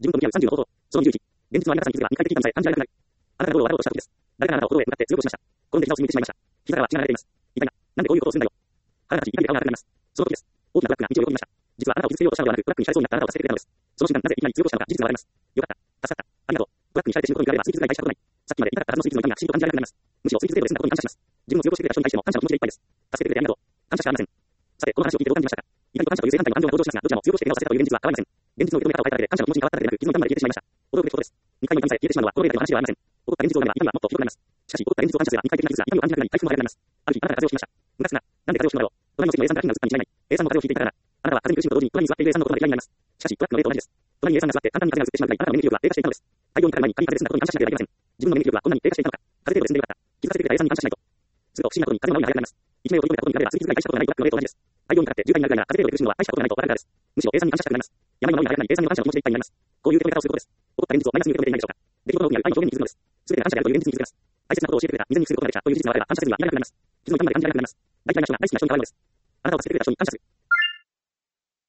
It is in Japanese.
自分と向き合う30の方法。その21。現実のあり方さに気づけば肉体的な存在感じられなくなる。あなたがゴールを渡ろうとした時です。誰かがあなたを行動へ向かって強く押しました。転んで膝をすりむいてしまいました。膝からは血が流れています。痛いな。なんでこういうことをするんだよ。腹が立ち、怒りで顔が赤くなります。その時です。大きなブラックが道を横切りました。実はあなたを傷つけようとしたのではなく、ブラックにされそうになったあなたを助けてくれたのです。その瞬間、なぜいきなり強くしたのか、事実が割れます。よかった。助かった。ありがとう。ブラックにされて死ぬことに比べればスイーツが大したことない。さっきまで痛かったはずのスイーツの痛みが不思議と感じられなくなります。むしろスイーツ程度で済んだことに感謝します。自分を強くしてくれた人に対しても感謝の気持ちでいっぱいです。助けてくれてありがとう。感謝しかありません。さて、この話を聞いてどう感じましたか。痛みと感謝という正反対の感情が登場しますが、どちらも強くして怪我をさせたという現実は変わりません。現実の受け止め方を変えただけで感謝の気持ちに変わっただけでなく、傷の痛みまで消えてしまいました。驚くべきことです。2回の痛みさえ消えてしまうのはこの例だけの話ではありません。起こった現実を見れば痛みはもっとひどくなります。しかし、起こった現実を感謝すれば肉体的な傷が痛みを感じなくなり、回復も早くなります。ある日、あなたが風邪をひきました。ムカつくな。なんで風邪をひくのだろう。隣の席の A さんが菌が移ったに違いない。A さんも風邪をひいていたからだ。あなたは風邪に苦しむと同時に隣に座っている A さんのことまで嫌いになります。しかし、トラックの例と同じです。隣に A さんが座って簡単に風邪が移ってしまうくらい、あなたの免疫力は低下していたのです。大病院から前に仮に風邪で済んだことに感謝しなければいけません。自分の免疫力はこんなに低下していたのか。風邪程度で済んでよかった。気づかせてくれた A さんに感謝しないと。すると不思議なことに風邪の治りが早くなります。一命を取り留めたことに比べれば、スイーツが大したことがないトラックの例と同じです。大病院にかかって重体になるぐらいなら風邪程度で苦しむのは大したことがないと分かるからです。むしろ A さんに感謝したくなります。病の治りが早くなり A さんに感謝の気持ちでいっぱいになります。こういう受け止め方をすることです。起こった現実をマイナスに受け止めていないでしょうか。出来事の奥にある愛の表現に気づくのです。すべてが感謝であるという現実に気づけます。大切なことを教えてくれた、未然に防ぐことができたという事実が分かれば感謝せずにはいられなくなります。傷の痛みまで感じられなくなります。大体の人が大好きな人に変わるのです。あなたを助けてくれた人に感謝する。